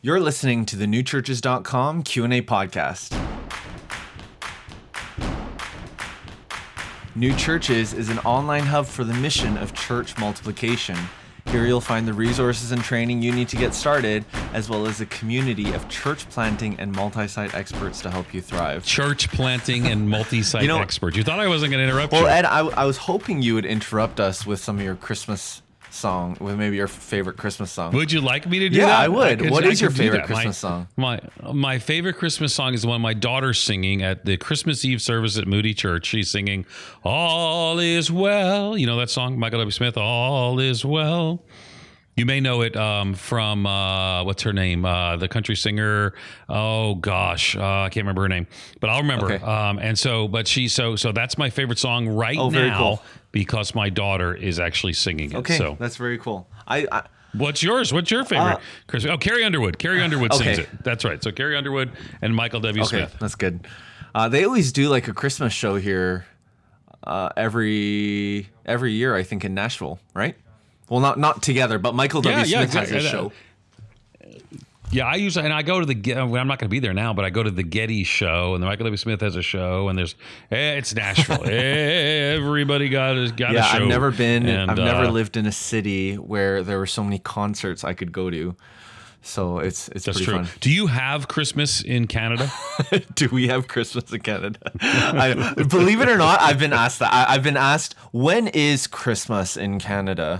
You're listening to the newchurches.com Q&A podcast. New Churches is an online hub for the mission of church multiplication. Here you'll find the resources and training you need to get started, as well as a community of church planting and multi-site experts to help you thrive. Church planting and multi-site experts. You thought I wasn't going to interrupt you. Well, Ed, I was hoping you would interrupt us with some of your Christmas song, with maybe your favorite Christmas song. Would you like me to do that? Yeah, I would. What is your favorite Christmas song? My favorite Christmas song is the one my daughter's singing at the Christmas Eve service at Moody Church. She's singing, "All is Well." You know that song, Michael W. Smith, "All is Well." You may know it from, what's her name? The country singer. Oh, gosh. I can't remember her name, but I'll remember. Okay. So that's my favorite song right now cool. Because my daughter is actually singing it. Okay, so that's very cool. What's yours? What's your favorite? Carrie Underwood. Carrie Underwood sings it. That's right. So Carrie Underwood and Michael W. Smith. That's good. They always do like a Christmas show here every year, I think, in Nashville, right? Well, not together, but Michael W. Smith has a show. Yeah, I go to the, I'm not going to be there now, but I go to the Getty show, and the Michael W. Smith has a show, and it's Nashville. Everybody got a show. Yeah, I've never been, I've never lived in a city where there were so many concerts I could go to. So it's pretty fun. Do you have Christmas in Canada? Do we have Christmas in Canada? Believe it or not, I've been asked that. I've been asked, when is Christmas in Canada?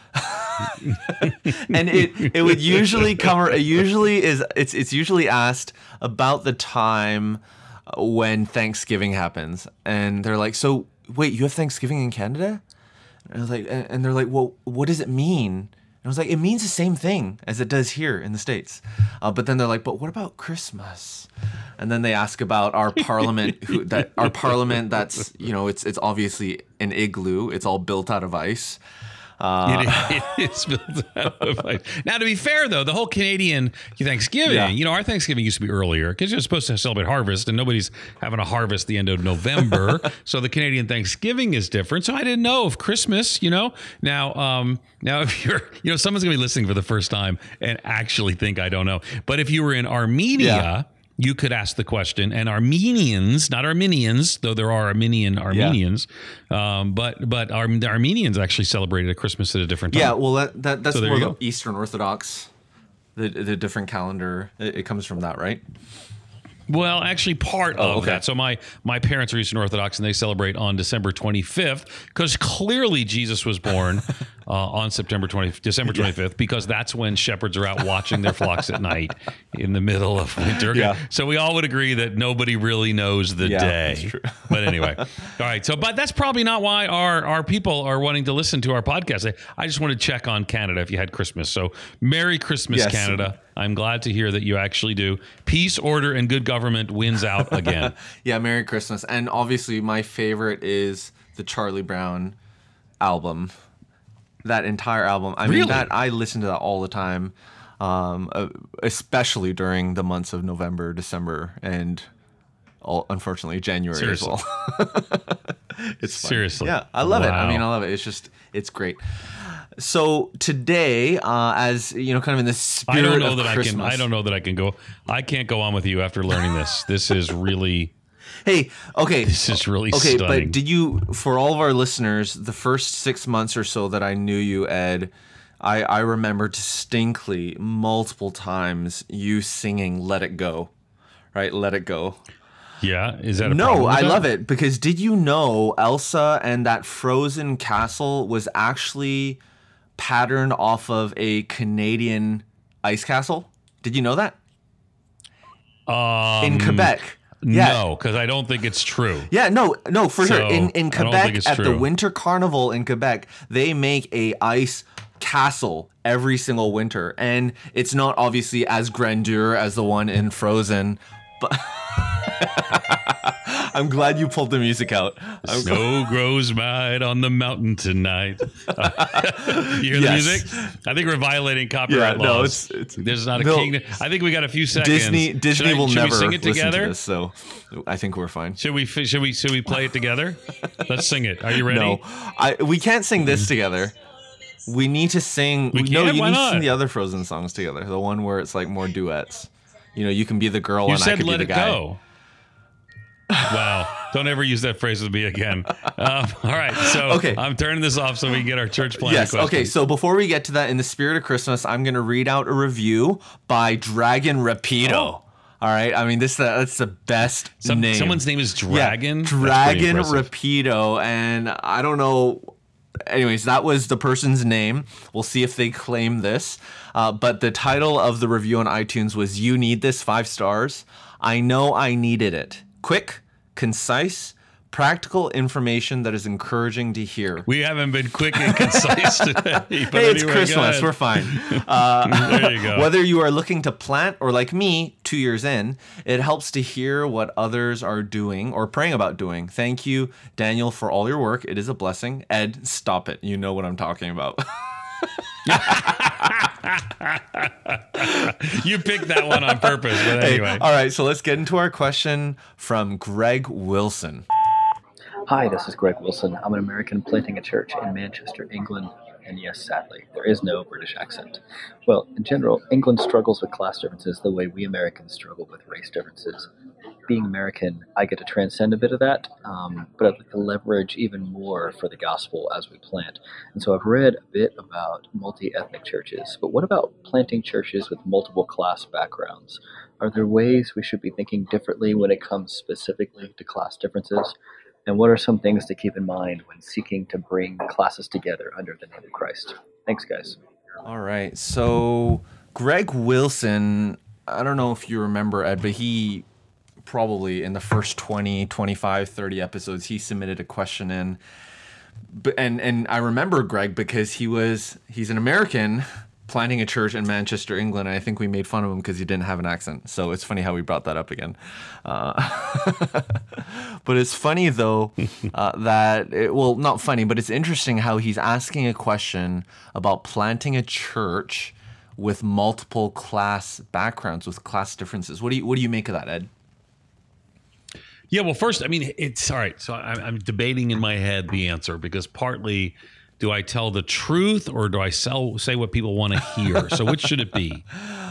And it would usually cover. It's usually asked about the time when Thanksgiving happens, and they're like, "So wait, you have Thanksgiving in Canada?" And I was like, and they're like, "Well, what does it mean?" And I was like, "It means the same thing as it does here in the States." But then they're like, "But what about Christmas?" And then they ask about our parliament. Our parliament, that's it's obviously an igloo. It's all built out of ice. It is built out of ice. Now, to be fair, though, the whole Canadian Thanksgiving, our Thanksgiving used to be earlier because you're supposed to celebrate harvest, and nobody's having a harvest the end of November. So the Canadian Thanksgiving is different. So I didn't know if Christmas, Now if you're, someone's going to be listening for the first time and actually think I don't know. But if you were in Armenia, you could ask the question, and Armenians, not Armenians, though there are Armenians, but the Armenians actually celebrated a Christmas at a different time. Yeah, well, that's more the Eastern Orthodox, the different calendar. It comes from that, right? Well, actually, part of that. So my parents are Eastern Orthodox, and they celebrate on December 25th because clearly Jesus was born on December 25th because that's when shepherds are out watching their flocks at night in the middle of winter. Yeah. So we all would agree that nobody really knows the day. That's true. But anyway, all right. So, but that's probably not why our people are wanting to listen to our podcast. I just want to check on Canada if you had Christmas. So Merry Christmas, Canada. I'm glad to hear that you actually do. Peace, order, and good government wins out again. Yeah, Merry Christmas. And obviously my favorite is the Charlie Brown album. That entire album. I mean, I listen to that all the time, especially during the months of November, December, and unfortunately January as well. It's fun. Seriously. Yeah, I love it. I mean, I love it. It's great. So today, as kind of in the spirit of Christmas, I don't know that I can go. I can't go on with you after learning this. This is really. Hey, okay. This is really stunning. But did you, for all of our listeners, the first 6 months or so that I knew you, Ed, I remember distinctly multiple times you singing "Let It Go," right? "Let It Go." Yeah, is that a problem? No, I love it because did you know Elsa and that frozen castle was actually patterned off of a Canadian ice castle? Did you know that? In Quebec. No, because I don't think it's true. Yeah, no, for sure. In Quebec, at the Winter Carnival in Quebec, they make a ice castle every single winter, and it's not obviously as grandeur as the one in Frozen, but I'm glad you pulled the music out. Snow grows white on the mountain tonight. You hear the music? I think we're violating copyright laws. No, it's there's not a king. I think we got a few seconds. Disney will never sing it listen together? to this, so I think we're fine. Should we play it together? Let's sing it. Are you ready? No, we can't sing this together. We need to sing. We no, can? you Why need to not? sing the other Frozen songs together. The one where it's like more duets. You know, you can be the girl You and I said could let be it the guy. go. Wow. Don't ever use that phrase with me again. All right. So Okay. I'm turning this off so we can get our church planning Yes. question. Okay. So before we get to that, in the spirit of Christmas, I'm going to read out a review by Dragon Rapido. Oh. All right. I mean, that's the best name. Someone's name is Dragon? Yeah, That's pretty Dragon impressive. Rapido. And I don't know. Anyways, that was the person's name. We'll see if they claim this. But the title of the review on iTunes was "You Need This," 5 stars. I know I needed it. Quick, concise, practical information that is encouraging to hear. We haven't been quick and concise today. But Hey, it's anyway, go Christmas. ahead. We're fine. There you go. Whether you are looking to plant or like me, 2 years in, it helps to hear what others are doing or praying about doing. Thank you, Daniel, for all your work. It is a blessing. Ed, stop it. You know what I'm talking about. You picked that one on purpose, but anyway. Hey, all right, so let's get into our question from Greg Wilson. Hi, this is Greg Wilson. I'm an American planting a church in Manchester, England, and yes, sadly, there is no British accent. Well, in general, England struggles with class differences the way we Americans struggle with race differences. Being American, I get to transcend a bit of that, but I'd like to leverage even more for the gospel as we plant. And so I've read a bit about multi-ethnic churches, but what about planting churches with multiple class backgrounds? Are there ways we should be thinking differently when it comes specifically to class differences? And what are some things to keep in mind when seeking to bring classes together under the name of Christ? Thanks, guys. All right, so Greg Wilson, I don't know if you remember, Ed, but he probably in the first 20, 25, 30 episodes, he submitted a question in. And I remember Greg because he's an American planting a church in Manchester, England, and I think we made fun of him because he didn't have an accent. So it's funny how we brought that up again. But it's funny, though, well, not funny, but it's interesting how he's asking a question about planting a church with multiple class backgrounds, with class differences. What do you make of that, Ed? Yeah, well, first, I mean, it's all right. So I'm debating in my head the answer because partly, do I tell the truth or do I say what people want to hear? So which should it be?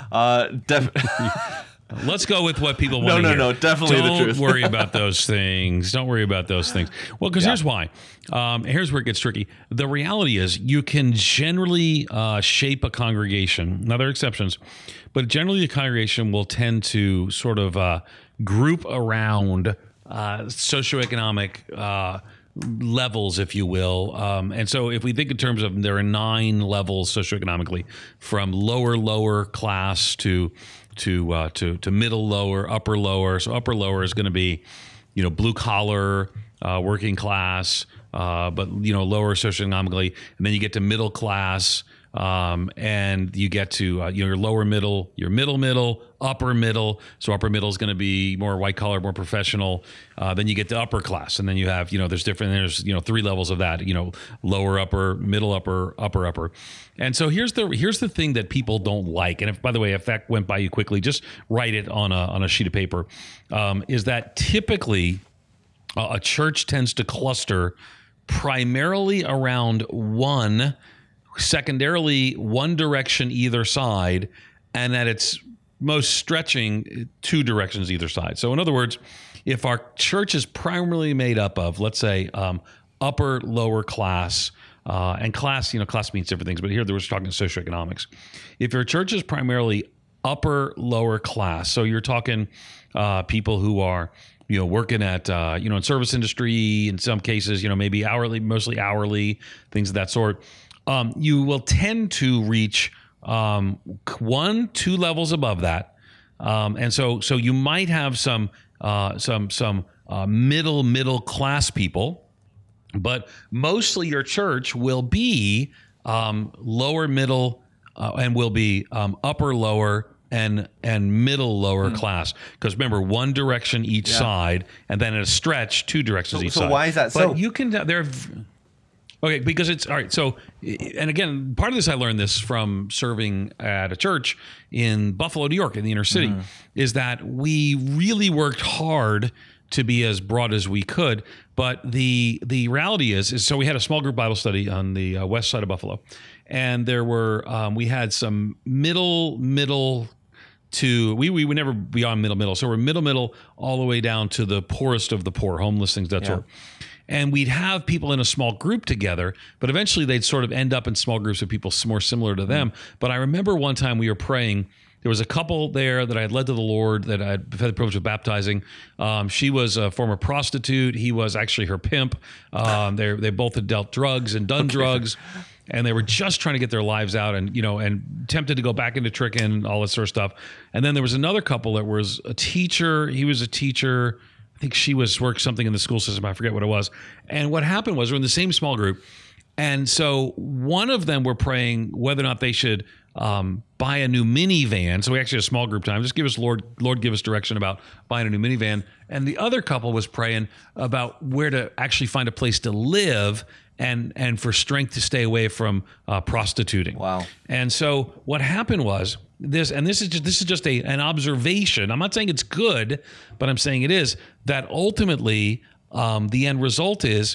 Let's go with what people want to hear. No, definitely the truth. Don't worry about those things. Don't worry about those things. Well, because here's why. Here's where it gets tricky. The reality is you can generally shape a congregation. Now, there are exceptions, but generally the congregation will tend to sort of group around socioeconomic levels, if you will. And so if we think in terms of there are 9 levels socioeconomically, from lower class to middle lower, upper lower. So upper lower is going to be, blue collar, working class, but lower socioeconomically, and then you get to middle class, and you get to your lower middle, your middle, upper middle. So upper middle is going to be more white collar, more professional. Then you get to upper class, and then you have there's 3 levels of that. Lower upper, middle upper, upper. And so here's the thing that people don't like. And by the way, if that went by you quickly, just write it on a sheet of paper. Is that typically a church tends to cluster primarily around one. Secondarily, one direction either side, and at its most stretching, 2 directions either side. So in other words, if our church is primarily made up of, let's say, upper, lower class, and class, class means different things, but here we're talking socioeconomics. If your church is primarily upper, lower class, so you're talking people who are working at, in service industry, in some cases, maybe hourly, mostly hourly, things of that sort, you will tend to reach 1-2 levels above that, and so you might have some middle class people, but mostly your church will be lower middle and will be upper lower and middle lower class, because remember, one direction each side, and then at a stretch 2 directions each side. So why is that so? But you can Okay, because it's all right. So, and again, part of this, I learned this from serving at a church in Buffalo, New York, in the inner city, is that we really worked hard to be as broad as we could. But the reality is so we had a small group Bible study on the west side of Buffalo, and there were we had some middle to we would never beyond middle, so we're middle all the way down to the poorest of the poor, homeless, things that sort. And we'd have people in a small group together, but eventually they'd sort of end up in small groups of people more similar to them. But I remember one time we were praying. There was a couple there that I had led to the Lord that I had had the privilege of baptizing. She was a former prostitute. He was actually her pimp. They both had dealt drugs and done drugs, and they were just trying to get their lives out, and and tempted to go back into tricking and all this sort of stuff. And then there was another couple that was a teacher. He was a teacher. I think she worked something in the school system. I forget what it was. And what happened was we're in the same small group. And so one of them were praying whether or not they should buy a new minivan. So we actually had a small group time. Just give us, Lord, give us direction about buying a new minivan. And the other couple was praying about where to actually find a place to live and for strength to stay away from prostituting. Wow. And so what happened was this is just an observation. I'm not saying it's good, but I'm saying it is that ultimately the end result is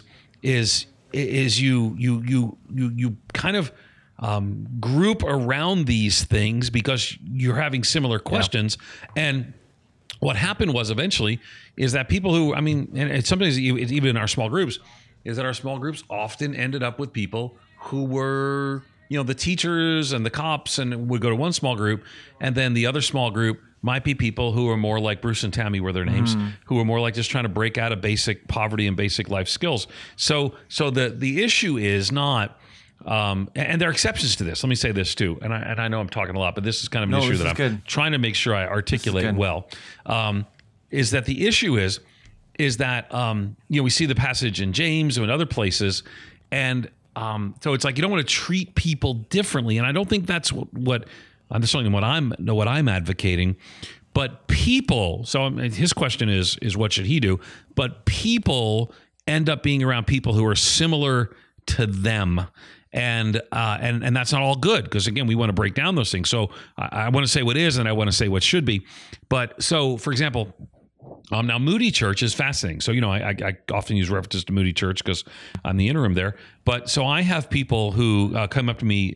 you kind of group around these things because you're having similar questions. And what happened was eventually is that people who, and it's sometimes even in our small groups, is that our small groups often ended up with people who were, the teachers and the cops, and would go to one small group, and then the other small group might be people who are more like Bruce and Tammy were their names, who are more like just trying to break out of basic poverty and basic life skills. So the issue is not, and there are exceptions to this. Let me say this too, and I know I'm talking a lot, but this is kind of an issue that I'm trying to make sure I articulate well. Is that the issue is that we see the passage in James and other places, and so it's like you don't want to treat people differently, and I don't think that's what I'm certainly what I'm advocating. But people, so his question is what should he do? But people end up being around people who are similar to them. And that's not all good, because again, we want to break down those things. So I want to say what is, and I want to say what should be. But so, for example, now Moody Church is fascinating. So I often use references to Moody Church because I'm the interim there. But so I have people who come up to me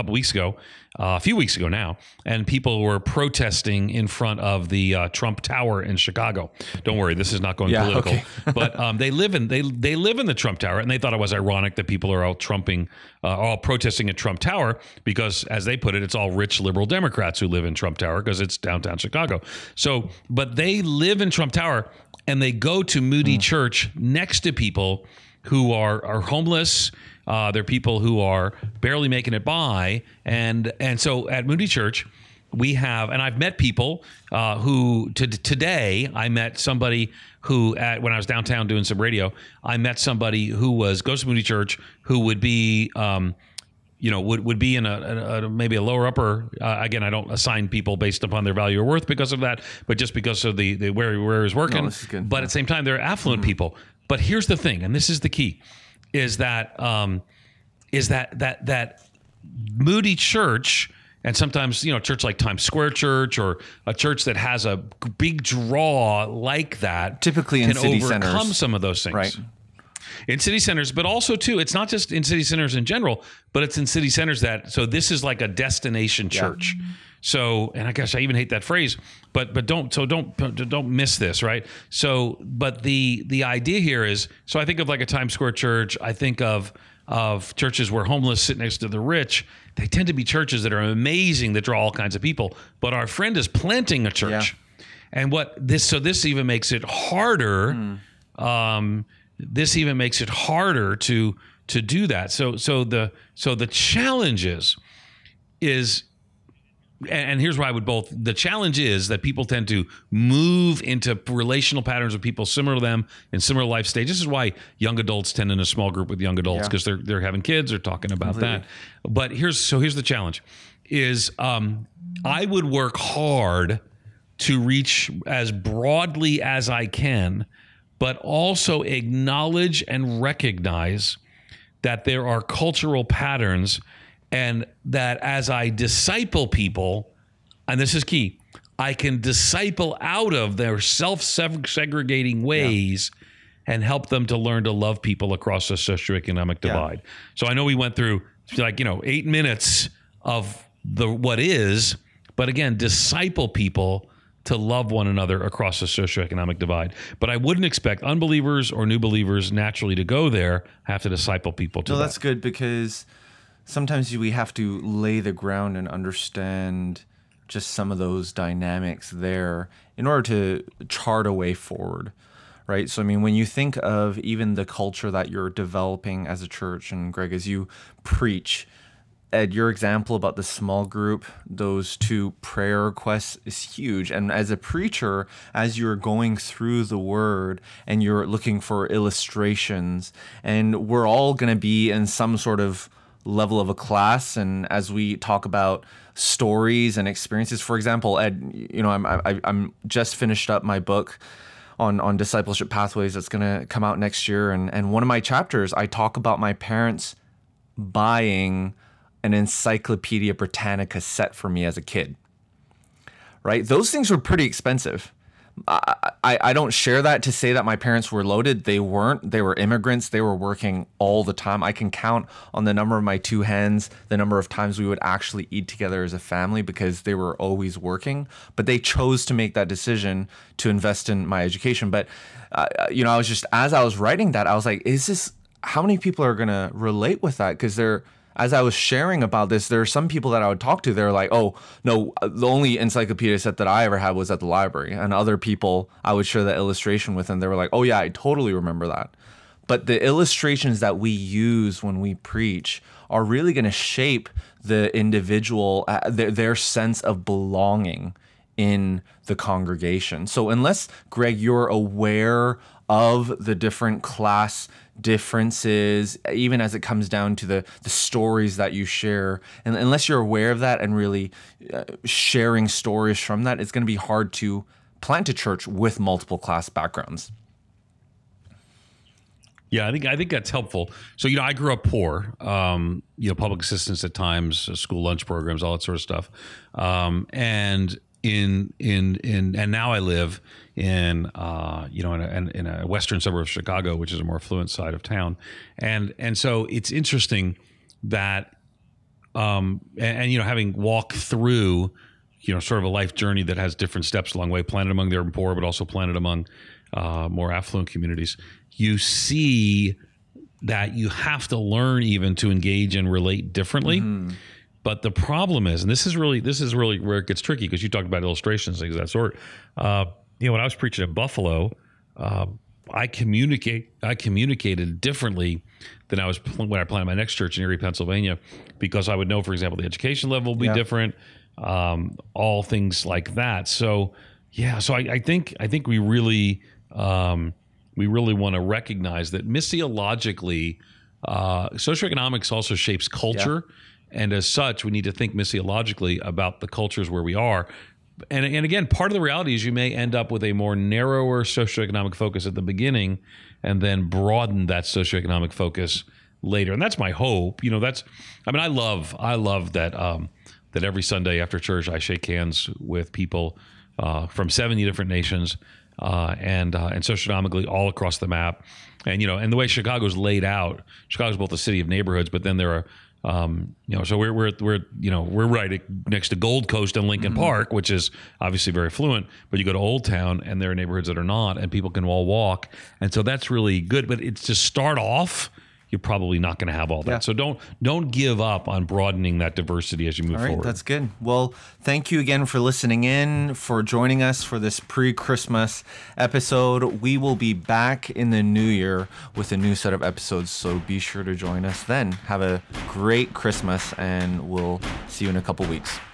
a few weeks ago now, and people were protesting in front of the Trump Tower in Chicago. Don't worry, this is not going political. Okay. But they live in the Trump Tower, and they thought it was ironic that people are all protesting at Trump Tower because, as they put it, it's all rich liberal Democrats who live in Trump Tower because it's downtown Chicago. So, but they live in Trump Tower, and they go to Moody Church next to people who are homeless. They're people who are barely making it by. And so at Moody Church, we have, and I've met people who today I met somebody who when I was downtown doing some radio, I met somebody who goes to Moody Church who would be, would be in a maybe a lower upper. Again, I don't assign people based upon their value or worth because of that, but just because of the where he's working. No, this is good. But at the same time, they're affluent people. But here's the thing, and this is the key, is that Moody Church, and sometimes a church like Times Square Church, or a church that has a big draw like that, typically in city centers, can overcome some of those things. Right. In city centers, but also too, it's not just in city centers in general, but it's in city centers so this is like a destination church. Yeah. So, and I guess I even hate that phrase, but don't miss this, right? So, but the idea here is, so I think of like a Times Square Church. I think of churches where homeless sit next to the rich. They tend to be churches that are amazing, that draw all kinds of people. But our friend is planting a church, and this even makes it harder. This even makes it harder to do that. So the challenge is. And here's why the challenge is that people tend to move into relational patterns with people similar to them in similar life stages. This is why young adults tend in a small group with young adults, because they're having kids, they're talking about that. But here's the challenge is I would work hard to reach as broadly as I can, but also acknowledge and recognize that there are cultural patterns. And that as I disciple people, and this is key, I can disciple out of their self-segregating ways and help them to learn to love people across the socioeconomic divide. So I know we went through 8 minutes of the what is, but again, disciple people to love one another across the socioeconomic divide. But I wouldn't expect unbelievers or new believers naturally to go there, have to disciple people to that. That's good, because sometimes we have to lay the ground and understand just some of those dynamics there in order to chart a way forward, right? So, I mean, when you think of even the culture that you're developing as a church, and Greg, as you preach, Ed, your example about the small group, those 2 prayer requests is huge. And as a preacher, as you're going through the word and you're looking for illustrations, and we're all going to be in some sort of level of a class, and as we talk about stories and experiences, for example, Ed, I'm just finished up my book on discipleship pathways that's going to come out next year, and one of my chapters, I talk about my parents buying an Encyclopedia Britannica set for me as a kid, right? Those things were pretty expensive. I don't share that to say that my parents were loaded. They weren't. They were immigrants. They were working all the time. I can count on the number of my 2 hands the number of times we would actually eat together as a family, because they were always working. But they chose to make that decision to invest in my education. But, I was just, as I was writing that, I was like, how many people are going to relate with that? Because as I was sharing about this, there are some people that I would talk to, they're like, oh, no, the only encyclopedia set that I ever had was at the library. And other people, I would share that illustration with, and they were like, oh, yeah, I totally remember that. But the illustrations that we use when we preach are really going to shape the individual, their sense of belonging in the congregation. So unless, Greg, you're aware of the different class differences, even as it comes down to the stories that you share, and unless you're aware of that and really sharing stories from that, it's going to be hard to plant a church with multiple class backgrounds. Yeah, I think that's helpful. So, I grew up poor, public assistance at times, school lunch programs, all that sort of stuff. And now I live in a western suburb of Chicago, which is a more affluent side of town, and so it's interesting that having walked through sort of a life journey that has different steps along the way, planted among the urban poor, but also planted among more affluent communities, you see that you have to learn even to engage and relate differently. Mm-hmm. But the problem is, and this is really where it gets tricky, because you talked about illustrations, things of that sort. When I was preaching at Buffalo, I communicated differently than when I planted my next church in Erie, Pennsylvania, because I would know, for example, the education level will be different, all things like that. So I think we really want to recognize that missiologically, socioeconomics also shapes culture. Yeah. And as such, we need to think missiologically about the cultures where we are. And again, part of the reality is you may end up with a more narrower socioeconomic focus at the beginning, and then broaden that socioeconomic focus later. And that's my hope. I love that that every Sunday after church I shake hands with people from 70 different nations and socioeconomically all across the map. And and the way Chicago's laid out, Chicago's both a city of neighborhoods, but then there are so we're right next to Gold Coast and Lincoln Park, which is obviously very affluent, but you go to Old Town and there are neighborhoods that are not, and people can all walk. And so that's really good, but it's to start off, you're probably not going to have all that. Yeah. So don't give up on broadening that diversity as you move forward. That's good. Well, thank you again for listening in, for joining us for this pre-Christmas episode. We will be back in the new year with a new set of episodes, so be sure to join us then. Have a great Christmas, and we'll see you in a couple weeks.